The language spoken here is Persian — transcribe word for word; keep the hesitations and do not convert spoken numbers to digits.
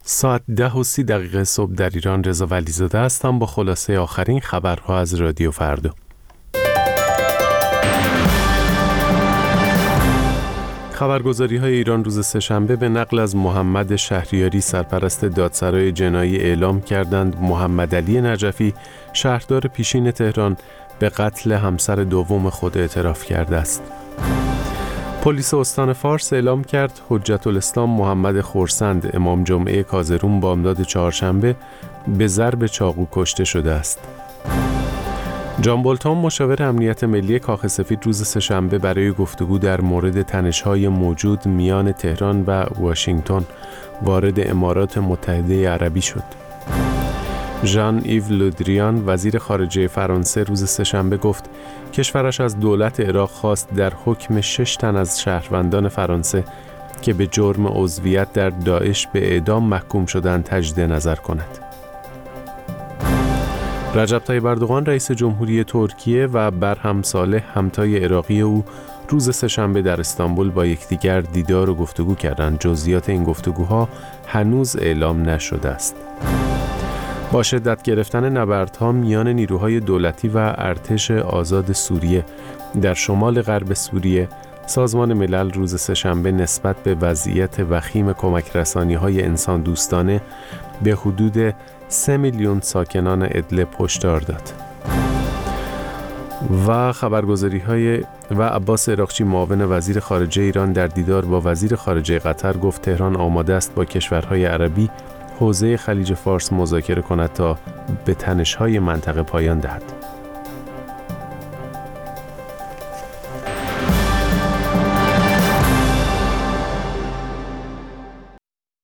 ساعت ده و سی دقیقه صبح در ایران. رضا ولیزاده هستم با خلاصه آخرین خبرها از رادیو فردا. خبرگزاری‌های ایران روز سه‌شنبه به نقل از محمد شهریاری سرپرست دادسرای جنایی اعلام کردند محمد علی نجفی شهردار پیشین تهران به قتل همسر دوم خود اعتراف کرده است. پلیس استان فارس اعلام کرد حجت الاسلام محمد خورسند امام جمعه کازرون بامداد چهارشنبه به ضرب چاقو کشته شده است. جان بولتون مشاور امنیت ملی کاخ سفید روز سه‌شنبه برای گفتگو در مورد تنش‌های موجود میان تهران و واشنگتن وارد امارات متحده عربی شد. ژان ایو لودریان وزیر خارجه فرانسه روز سه‌شنبه گفت کشورش از دولت عراق خواست در حکم شش تن از شهروندان فرانسه که به جرم عضویت در داعش به اعدام محکوم شدند تجدید نظر کند. رجب طیب اردوغان رئیس جمهوری ترکیه و برهم صالح همتای عراقی او روز سه‌شنبه در استانبول با یکدیگر دیدار و گفتگو کردند. جزئیات این گفتگوها هنوز اعلام نشده است. با شدت گرفتن نبردها میان نیروهای دولتی و ارتش آزاد سوریه در شمال غرب سوریه، سازمان ملل روز سه‌شنبه نسبت به وضعیت وخیم کمک رسانی‌های انسان دوستانه به حدود سه میلیون ساکنان ادلب هشدار داد. و خبرگزاری‌های و عباس عراقچی معاون وزیر خارجه ایران در دیدار با وزیر خارجه قطر گفت تهران آماده است با کشورهای عربی حوزه خلیج فارس مذاکره کند تا به تنش‌های منطقه پایان دهد.